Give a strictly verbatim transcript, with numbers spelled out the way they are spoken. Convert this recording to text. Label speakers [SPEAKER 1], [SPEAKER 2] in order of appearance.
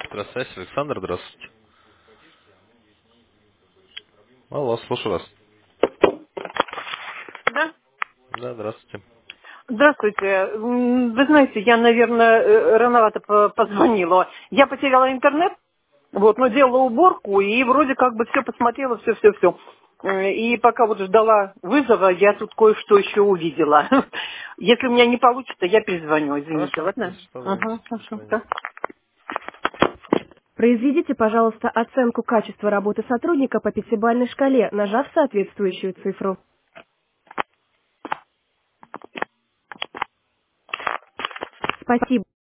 [SPEAKER 1] Электросвязь, Александр, здравствуйте. Алло, слушаю вас.
[SPEAKER 2] Да?
[SPEAKER 1] Да, здравствуйте.
[SPEAKER 2] Здравствуйте. М, Вы знаете, я, наверное, э, рановато по- позвонила. Я потеряла интернет, вот, но делала уборку и вроде как бы все посмотрела, все-все-все. И пока вот ждала вызова, я тут кое-что еще увидела. Если у меня не получится, я перезвоню, извините,
[SPEAKER 1] Хорошо,
[SPEAKER 2] ладно?
[SPEAKER 1] без проблем.
[SPEAKER 2] Угу,
[SPEAKER 1] До
[SPEAKER 2] хорошо,
[SPEAKER 1] свидания.
[SPEAKER 2] да. Произведите, пожалуйста, оценку качества работы сотрудника по пятибалльной шкале, нажав соответствующую цифру. Спасибо.